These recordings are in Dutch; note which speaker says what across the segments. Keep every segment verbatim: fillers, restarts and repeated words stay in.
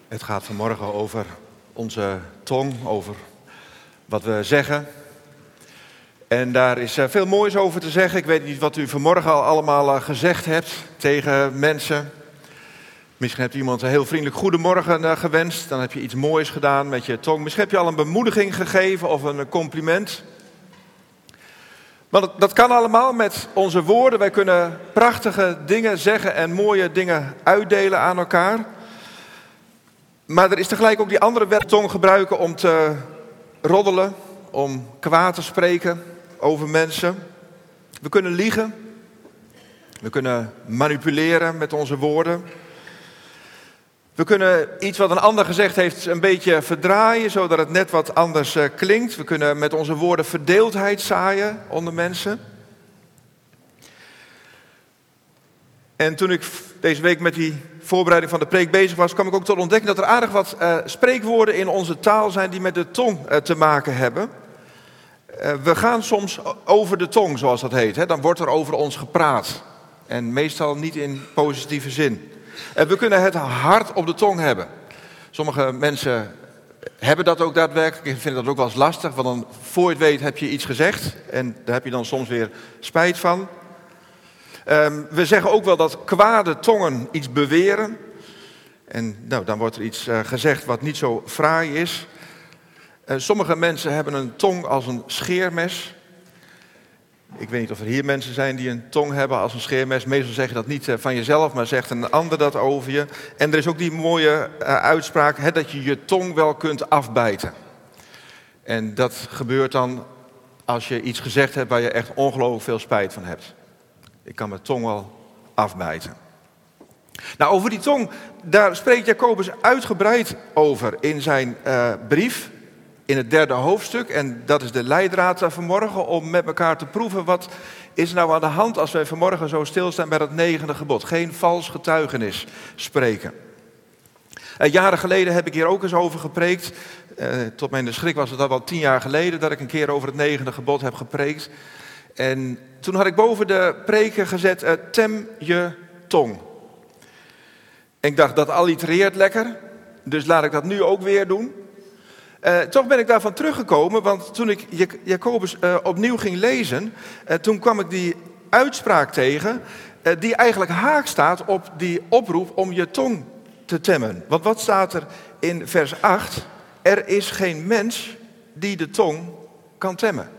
Speaker 1: Het gaat vanmorgen over onze tong, over wat we zeggen. En daar is veel moois over te zeggen. Ik weet niet wat u vanmorgen al allemaal gezegd hebt tegen mensen. Misschien hebt u iemand een heel vriendelijk goedemorgen gewenst. Dan heb je iets moois gedaan met je tong. Misschien heb je al een bemoediging gegeven of een compliment. Maar dat, dat kan allemaal met onze woorden. Wij kunnen prachtige dingen zeggen en mooie dingen uitdelen aan elkaar. Maar er is tegelijk ook die andere werktong gebruiken om te roddelen, om kwaad te spreken over mensen. We kunnen liegen. We kunnen manipuleren met onze woorden. We kunnen iets wat een ander gezegd heeft een beetje verdraaien, zodat het net wat anders uh, klinkt. We kunnen met onze woorden verdeeldheid zaaien onder mensen. En toen ik deze week met die voorbereiding van de preek bezig was, kwam ik ook tot ontdekken dat er aardig wat uh, spreekwoorden in onze taal zijn die met de tong uh, te maken hebben. Uh, we gaan soms over de tong, zoals dat heet. Hè? Dan wordt er over ons gepraat. En meestal niet in positieve zin. En we kunnen het hart op de tong hebben. Sommige mensen hebben dat ook daadwerkelijk. Ik vind dat ook wel eens lastig, want dan voor je het weet heb je iets gezegd. En daar heb je dan soms weer spijt van. Um, we zeggen ook wel dat kwade tongen iets beweren. En nou, dan wordt er iets uh, gezegd wat niet zo fraai is. Uh, sommige mensen hebben een tong als een scheermes. Ik weet niet of er hier mensen zijn die een tong hebben als een scheermes. Meestal zeg je dat niet van jezelf, maar zegt een ander dat over je. En er is ook die mooie uh, uitspraak, hè, dat je je tong wel kunt afbijten. En dat gebeurt dan als je iets gezegd hebt waar je echt ongelooflijk veel spijt van hebt. Ik kan mijn tong wel afbijten. Nou, over die tong, daar spreekt Jacobus uitgebreid over in zijn uh, brief. In het derde hoofdstuk, en dat is de leidraad vanmorgen, om met elkaar te proeven wat is nou aan de hand als wij vanmorgen zo stilstaan bij dat negende gebod. Geen vals getuigenis spreken. Uh, jaren geleden heb ik hier ook eens over gepreekt. Uh, tot mijn schrik was het al wel tien jaar geleden dat ik een keer over het negende gebod heb gepreekt. En toen had ik boven de preken gezet, uh, tem je tong. En ik dacht, dat allitereert lekker, dus laat ik dat nu ook weer doen. Uh, toch ben ik daarvan teruggekomen, want toen ik Jacobus uh, opnieuw ging lezen, uh, toen kwam ik die uitspraak tegen, uh, die eigenlijk haak staat op die oproep om je tong te temmen. Want wat staat er in vers acht? Er is geen mens die de tong kan temmen.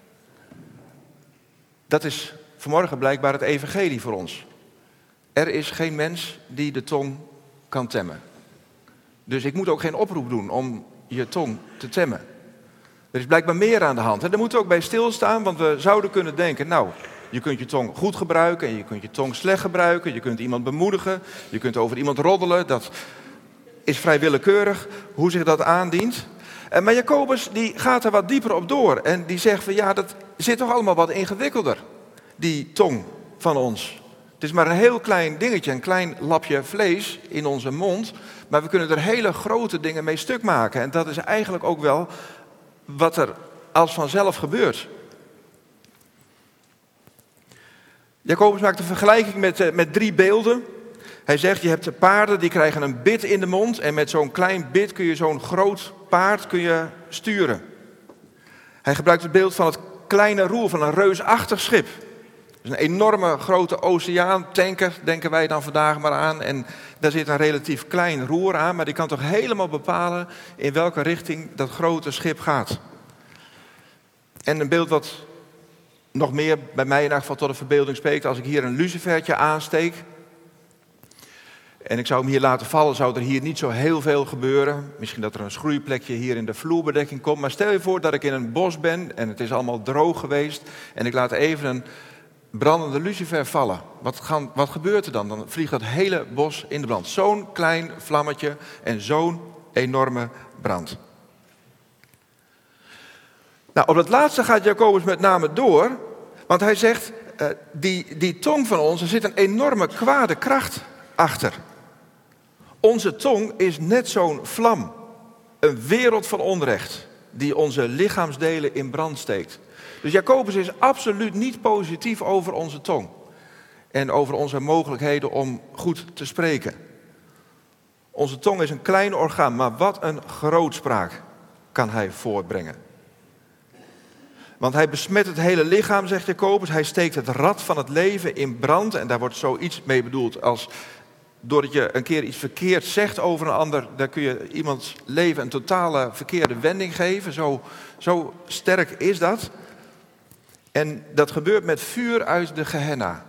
Speaker 1: Dat is vanmorgen blijkbaar het evangelie voor ons. Er is geen mens die de tong kan temmen. Dus ik moet ook geen oproep doen om je tong te temmen. Er is blijkbaar meer aan de hand. En daar moeten we ook bij stilstaan, want we zouden kunnen denken, nou, je kunt je tong goed gebruiken en je kunt je tong slecht gebruiken. Je kunt iemand bemoedigen, je kunt over iemand roddelen. Dat is vrij willekeurig hoe zich dat aandient. Maar Jacobus die gaat er wat dieper op door en die zegt van ja, dat zit toch allemaal wat ingewikkelder, die tong van ons. Het is maar een heel klein dingetje, een klein lapje vlees in onze mond, maar we kunnen er hele grote dingen mee stuk maken. En dat is eigenlijk ook wel wat er als vanzelf gebeurt. Jacobus maakt een vergelijking met, met drie beelden. Hij zegt, je hebt de paarden, die krijgen een bit in de mond en met zo'n klein bit kun je zo'n groot paard kun je sturen. Hij gebruikt het beeld van het kleine roer van een reusachtig schip. Dus een enorme grote oceaantanker, denken wij dan vandaag maar aan. En daar zit een relatief klein roer aan, maar die kan toch helemaal bepalen in welke richting dat grote schip gaat. En een beeld wat nog meer bij mij in ieder geval tot de verbeelding spreekt, als ik hier een lucifertje aansteek en ik zou hem hier laten vallen, zou er hier niet zo heel veel gebeuren. Misschien dat er een schroeiplekje hier in de vloerbedekking komt. Maar stel je voor dat ik in een bos ben en het is allemaal droog geweest en ik laat even een brandende lucifer vallen. Wat, gaan, wat gebeurt er dan? Dan vliegt dat hele bos in de brand. Zo'n klein vlammetje en zo'n enorme brand. Nou, op het laatste gaat Jacobus met name door, want hij zegt, uh, die, die tong van ons, er zit een enorme kwade kracht achter. Onze tong is net zo'n vlam, een wereld van onrecht, die onze lichaamsdelen in brand steekt. Dus Jacobus is absoluut niet positief over onze tong. En over onze mogelijkheden om goed te spreken. Onze tong is een klein orgaan, maar wat een grootspraak kan hij voortbrengen. Want hij besmet het hele lichaam, zegt Jacobus. Hij steekt het rad van het leven in brand. En daar wordt zoiets mee bedoeld als doordat je een keer iets verkeerd zegt over een ander, dan kun je iemands leven een totale verkeerde wending geven. Zo, zo sterk is dat. En dat gebeurt met vuur uit de Gehenna.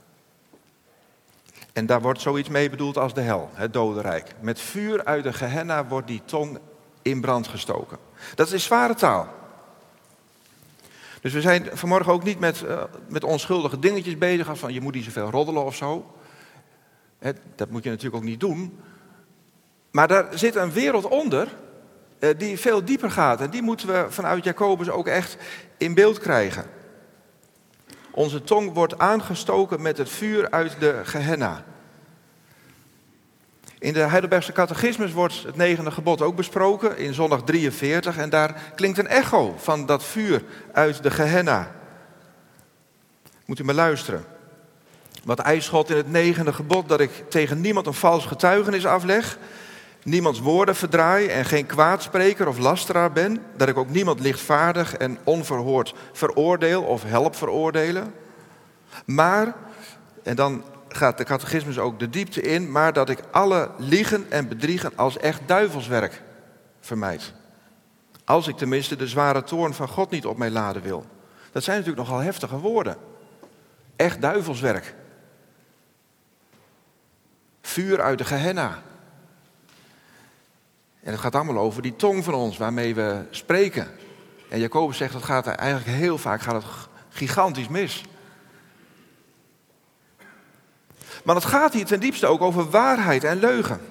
Speaker 1: En daar wordt zoiets mee bedoeld als de hel, het dodenrijk. Met vuur uit de Gehenna wordt die tong in brand gestoken. Dat is zware taal. Dus we zijn vanmorgen ook niet met, uh, met onschuldige dingetjes bezig, als van je moet niet zoveel roddelen of zo. He, dat moet je natuurlijk ook niet doen. Maar daar zit een wereld onder uh, die veel dieper gaat. En die moeten we vanuit Jacobus ook echt in beeld krijgen. Onze tong wordt aangestoken met het vuur uit de Gehenna. In de Heidelbergse catechismus wordt het negende gebod ook besproken, in zondag drieënveertig. En daar klinkt een echo van dat vuur uit de Gehenna. Moet u maar luisteren. Wat eist God in het negende gebod? Dat ik tegen niemand een vals getuigenis afleg, niemands woorden verdraai en geen kwaadspreker of lasteraar ben. Dat ik ook niemand lichtvaardig en onverhoord veroordeel of help veroordelen. Maar, en dan gaat de catechismus ook de diepte in, maar dat ik alle liegen en bedriegen als echt duivelswerk vermijd. Als ik tenminste de zware toorn van God niet op mij laden wil. Dat zijn natuurlijk nogal heftige woorden. Echt duivelswerk. Vuur uit de Gehenna. En het gaat allemaal over die tong van ons waarmee we spreken. En Jacobus zegt dat gaat eigenlijk heel vaak gaat het gigantisch mis. Maar het gaat hier ten diepste ook over waarheid en leugen.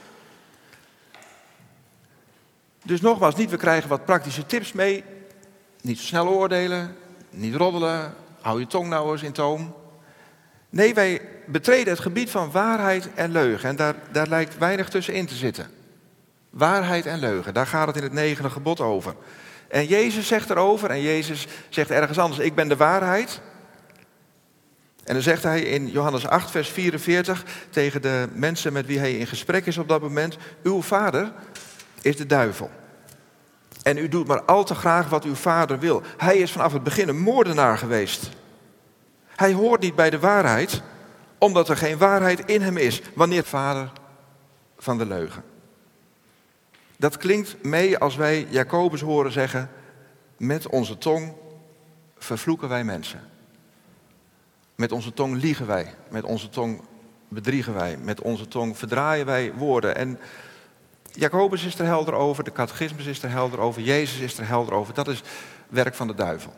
Speaker 1: Dus nogmaals, niet we krijgen wat praktische tips mee. Niet zo snel oordelen, niet roddelen, hou je tong nou eens in toom. Nee, wij betreden het gebied van waarheid en leugen. En daar, daar lijkt weinig tussenin te zitten. Waarheid en leugen, daar gaat het in het negende gebod over. En Jezus zegt erover, en Jezus zegt ergens anders, ik ben de waarheid. En dan zegt hij in Johannes acht, vers vierenveertig, tegen de mensen met wie hij in gesprek is op dat moment, uw vader is de duivel. En u doet maar al te graag wat uw vader wil. Hij is vanaf het begin een moordenaar geweest. Hij hoort niet bij de waarheid, omdat er geen waarheid in hem is. Wanneer vader van de leugen. Dat klinkt mee als wij Jacobus horen zeggen, met onze tong vervloeken wij mensen. Met onze tong liegen wij, met onze tong bedriegen wij, met onze tong verdraaien wij woorden. En Jacobus is er helder over, de catechismus is er helder over, Jezus is er helder over. Dat is werk van de duivel.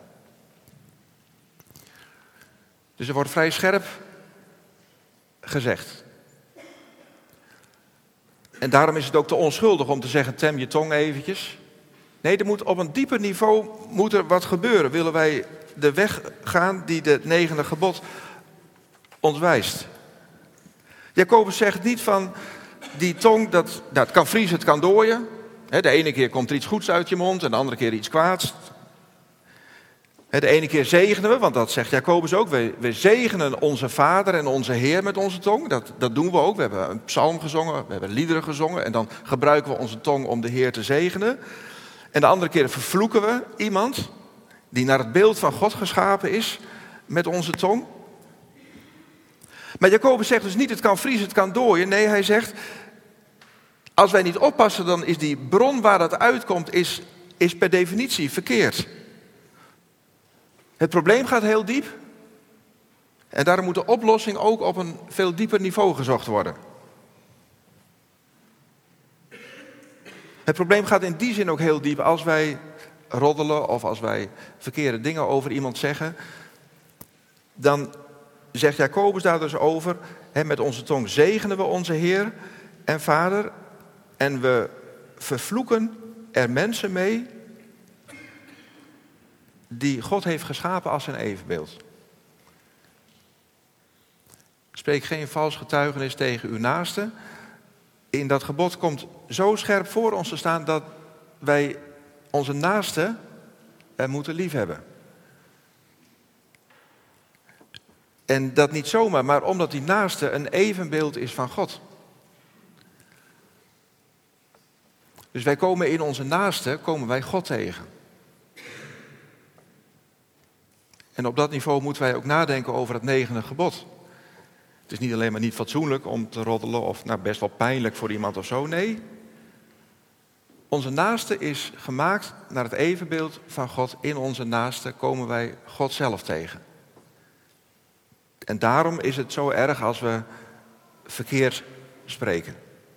Speaker 1: Dus er wordt vrij scherp gezegd. En daarom is het ook te onschuldig om te zeggen, tem je tong eventjes. Nee, er moet op een dieper niveau moet er wat gebeuren. Willen wij de weg gaan die het negende gebod ons wijst. Jacobus zegt niet van die tong, dat, nou, het kan vriezen, het kan dooien. De ene keer komt er iets goeds uit je mond en de andere keer iets kwaads. De ene keer zegenen we, want dat zegt Jacobus ook. We, we zegenen onze Vader en onze Heer met onze tong. Dat, dat doen we ook. We hebben een psalm gezongen, we hebben liederen gezongen. En dan gebruiken we onze tong om de Heer te zegenen. En de andere keer vervloeken we iemand die naar het beeld van God geschapen is met onze tong. Maar Jacobus zegt dus niet het kan vriezen, het kan dooien. Nee, hij zegt, als wij niet oppassen, dan is die bron waar dat uitkomt, is, is per definitie verkeerd. Het probleem gaat heel diep. En daarom moet de oplossing ook op een veel dieper niveau gezocht worden. Het probleem gaat in die zin ook heel diep. Als wij roddelen of als wij verkeerde dingen over iemand zeggen, dan zegt Jacobus daar dus over, hè, met onze tong zegenen we onze Heer en Vader en we vervloeken er mensen mee die God heeft geschapen als zijn evenbeeld. Spreek geen vals getuigenis tegen uw naaste. In dat gebod komt zo scherp voor ons te staan dat wij onze naaste eh, moeten liefhebben. En dat niet zomaar, maar omdat die naaste een evenbeeld is van God. Dus wij komen in onze naaste, komen wij God tegen. En op dat niveau moeten wij ook nadenken over het negende gebod. Het is niet alleen maar niet fatsoenlijk om te roddelen of nou, best wel pijnlijk voor iemand of zo. Nee, onze naaste is gemaakt naar het evenbeeld van God. In onze naaste komen wij God zelf tegen. En daarom is het zo erg als we verkeerd spreken.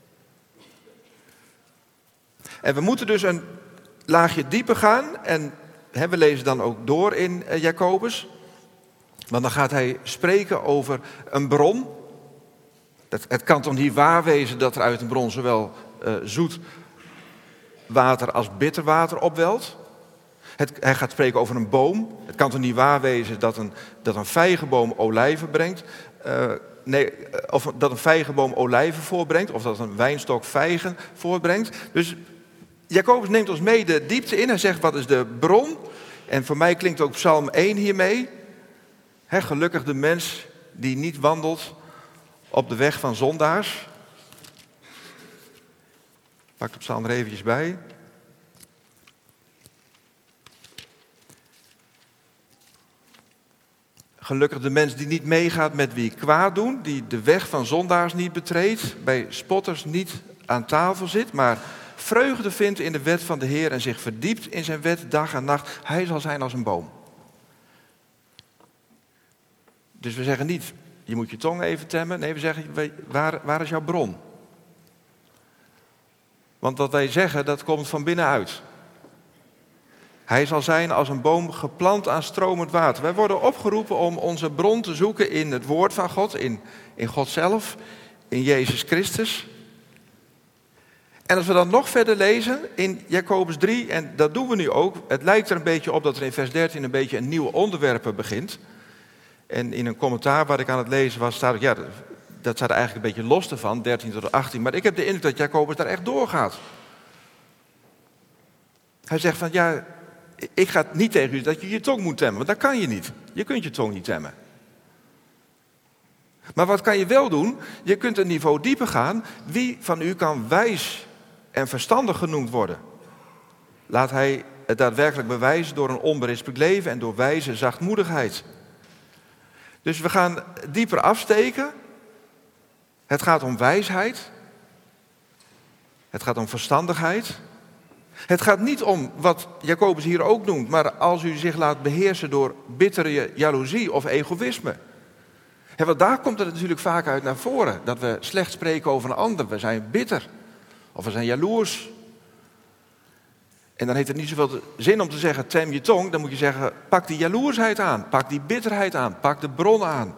Speaker 1: En we moeten dus een laagje dieper gaan. En hè, we lezen dan ook door in uh, Jacobus. Want dan gaat hij spreken over een bron. Het, het kan toch niet waar wezen dat er uit een bron zowel uh, zoet water als bitter water opwelt. Het, hij gaat spreken over een boom. Het kan toch niet waar wezen dat een, dat een vijgenboom olijven brengt. Uh, nee, of dat een vijgenboom olijven voortbrengt. Of dat een wijnstok vijgen voortbrengt. Dus Jacobus neemt ons mee de diepte in. Hij zegt, wat is de bron? En voor mij klinkt ook Psalm één hiermee. He, gelukkig de mens die niet wandelt op de weg van zondaars. Pak de psalm er eventjes bij. Gelukkig de mens die niet meegaat met wie kwaad doen, die de weg van zondaars niet betreedt, bij spotters niet aan tafel zit, maar vreugde vindt in de wet van de Heer en zich verdiept in zijn wet dag en nacht. Hij zal zijn als een boom. Dus we zeggen niet, je moet je tong even temmen. Nee, we zeggen, waar, waar is jouw bron? Want wat wij zeggen, dat komt van binnenuit. Hij zal zijn als een boom geplant aan stromend water. Wij worden opgeroepen om onze bron te zoeken in het woord van God, in, in God zelf, in Jezus Christus. En als we dan nog verder lezen in Jacobus drie, en dat doen we nu ook. Het lijkt er een beetje op dat er in vers dertien een beetje een nieuw onderwerp begint. En in een commentaar waar ik aan het lezen was, staat ook, ja, dat staat er eigenlijk een beetje los ervan, dertien tot achttien. Maar ik heb de indruk dat Jacobus daar echt doorgaat. Hij zegt van, ja, ik ga niet tegen u dat je je tong moet temmen, want dat kan je niet. Je kunt je tong niet temmen. Maar wat kan je wel doen? Je kunt een niveau dieper gaan. Wie van u kan wijs en verstandig genoemd worden? Laat hij het daadwerkelijk bewijzen door een onberispelijk leven en door wijze zachtmoedigheid. Dus we gaan dieper afsteken. Het gaat om wijsheid. Het gaat om verstandigheid. Het gaat niet om wat Jacobus hier ook noemt, maar als u zich laat beheersen door bittere jaloezie of egoïsme. En want daar komt het natuurlijk vaak uit naar voren, dat we slecht spreken over een ander. We zijn bitter of we zijn jaloers. En dan heeft het niet zoveel zin om te zeggen, tem je tong. Dan moet je zeggen, pak die jaloersheid aan, pak die bitterheid aan, pak de bron aan.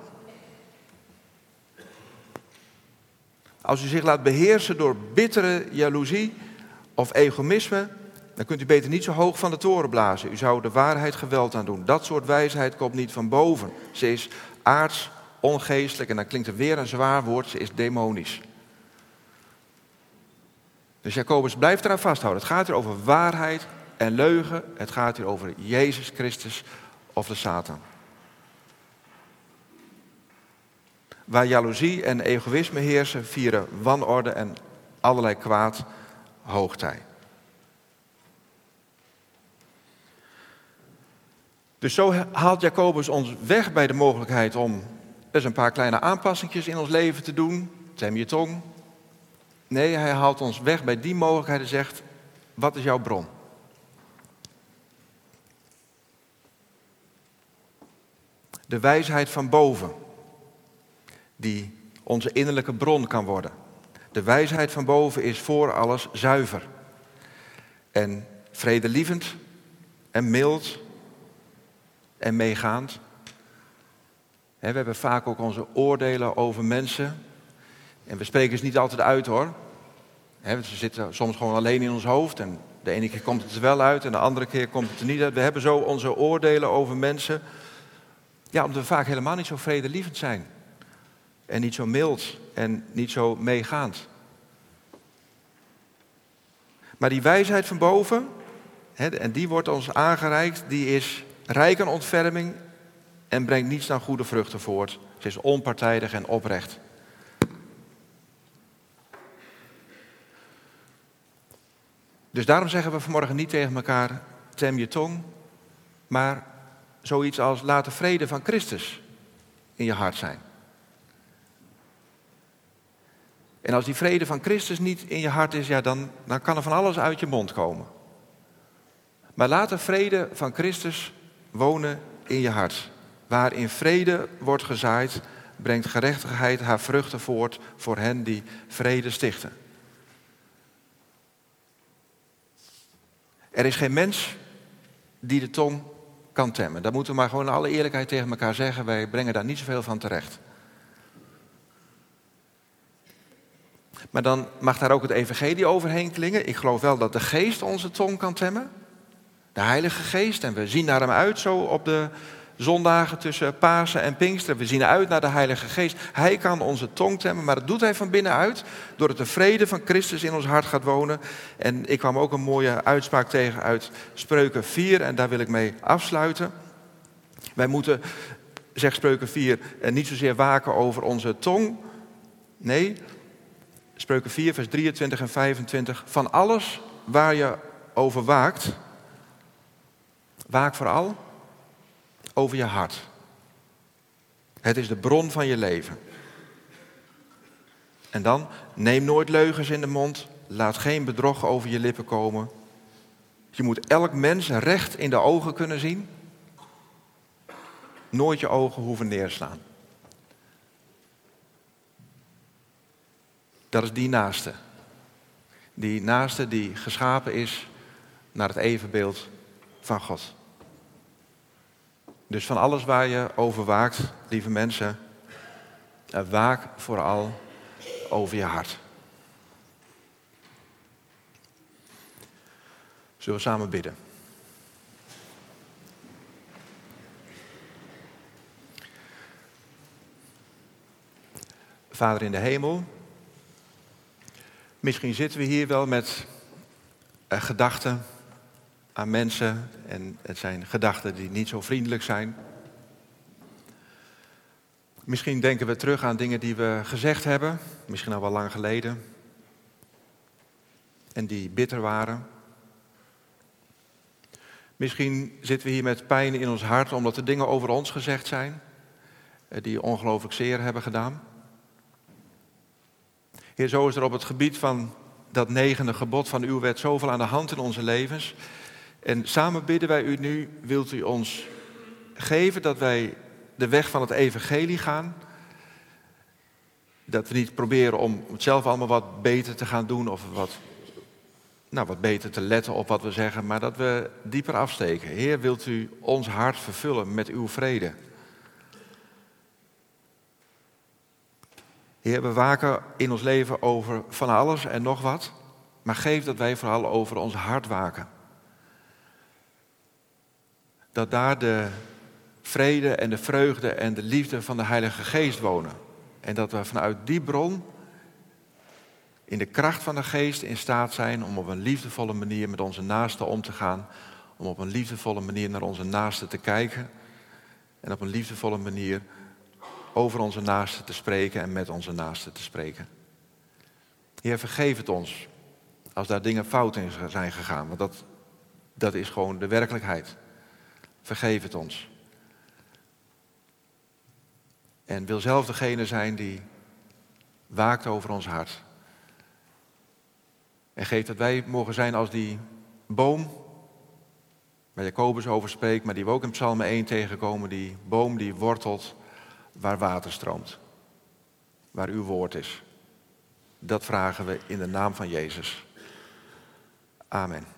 Speaker 1: Als u zich laat beheersen door bittere jaloezie of egoïsme, dan kunt u beter niet zo hoog van de toren blazen. U zou de waarheid geweld aan doen. Dat soort wijsheid komt niet van boven. Ze is aards, ongeestelijk en dan klinkt er weer een zwaar woord, ze is demonisch. Dus Jacobus blijft eraan vasthouden. Het gaat hier over waarheid en leugen. Het gaat hier over Jezus Christus of de Satan. Waar jaloezie en egoïsme heersen, vieren wanorde en allerlei kwaad hoogtij. Dus zo haalt Jacobus ons weg bij de mogelijkheid om eens een paar kleine aanpassingjes in ons leven te doen. Tem je tong. Nee, hij haalt ons weg bij die mogelijkheid en zegt, wat is jouw bron? De wijsheid van boven, die onze innerlijke bron kan worden. De wijsheid van boven is voor alles zuiver. En vredelievend en mild en meegaand. We hebben vaak ook onze oordelen over mensen. En we spreken ze niet altijd uit hoor. Ze zitten soms gewoon alleen in ons hoofd. En de ene keer komt het er wel uit en de andere keer komt het er niet uit. We hebben zo onze oordelen over mensen. Ja, omdat we vaak helemaal niet zo vredelievend zijn. En niet zo mild en niet zo meegaand. Maar die wijsheid van boven, hè, en die wordt ons aangereikt, die is rijk aan ontferming en brengt niets dan goede vruchten voort. Ze is onpartijdig en oprecht. Dus daarom zeggen we vanmorgen niet tegen elkaar, tem je tong, maar zoiets als laat de vrede van Christus in je hart zijn. En als die vrede van Christus niet in je hart is, ja, dan, dan kan er van alles uit je mond komen. Maar laat de vrede van Christus wonen in je hart. Waarin vrede wordt gezaaid, brengt gerechtigheid haar vruchten voort voor hen die vrede stichten. Er is geen mens die de tong kan temmen. Dat moeten we maar gewoon in alle eerlijkheid tegen elkaar zeggen. Wij brengen daar niet zoveel van terecht. Maar dan mag daar ook het evangelie overheen klingen. Ik geloof wel dat de geest onze tong kan temmen. De Heilige Geest. En we zien naar hem uit zo op de zondagen tussen Pasen en Pinksteren. We zien uit naar de Heilige Geest. Hij kan onze tong temmen, maar dat doet hij van binnenuit. Doordat de vrede van Christus in ons hart gaat wonen. En ik kwam ook een mooie uitspraak tegen uit Spreuken vier. En daar wil ik mee afsluiten. Wij moeten, zegt Spreuken vier, niet zozeer waken over onze tong. Nee, Spreuken vier, vers drieëntwintig en vijfentwintig. Van alles waar je over waakt, waak vooral over je hart. Het is de bron van je leven. En dan, neem nooit leugens in de mond. Laat geen bedrog over je lippen komen. Je moet elk mens recht in de ogen kunnen zien. Nooit je ogen hoeven neerslaan. Dat is die naaste. Die naaste die geschapen is naar het evenbeeld van God. Dus van alles waar je over waakt, lieve mensen, waak vooral over je hart. Zullen we samen bidden? Vader in de hemel, misschien zitten we hier wel met uh, gedachten aan mensen en het zijn gedachten die niet zo vriendelijk zijn. Misschien denken we terug aan dingen die we gezegd hebben, misschien al wel lang geleden, en die bitter waren. Misschien zitten we hier met pijn in ons hart omdat er dingen over ons gezegd zijn die ongelooflijk zeer hebben gedaan. Heer, zo is er op het gebied van dat negende gebod van uw wet zoveel aan de hand in onze levens. En samen bidden wij u nu, wilt u ons geven dat wij de weg van het evangelie gaan. Dat we niet proberen om het zelf allemaal wat beter te gaan doen of wat, nou, wat beter te letten op wat we zeggen, maar dat we dieper afsteken. Heer, wilt u ons hart vervullen met uw vrede. Heer, we waken in ons leven over van alles en nog wat, maar geef dat wij vooral over ons hart waken. Dat daar de vrede en de vreugde en de liefde van de Heilige Geest wonen. En dat we vanuit die bron in de kracht van de Geest in staat zijn om op een liefdevolle manier met onze naasten om te gaan. Om op een liefdevolle manier naar onze naasten te kijken. En op een liefdevolle manier over onze naasten te spreken en met onze naasten te spreken. Heer, vergeef het ons als daar dingen fout in zijn gegaan. Want dat, dat is gewoon de werkelijkheid. Vergeef het ons. En wil zelf degene zijn die waakt over ons hart. En geef dat wij mogen zijn als die boom waar Jacobus over spreekt, maar die we ook in Psalm één tegenkomen. Die boom die wortelt waar water stroomt. Waar uw woord is. Dat vragen we in de naam van Jezus. Amen.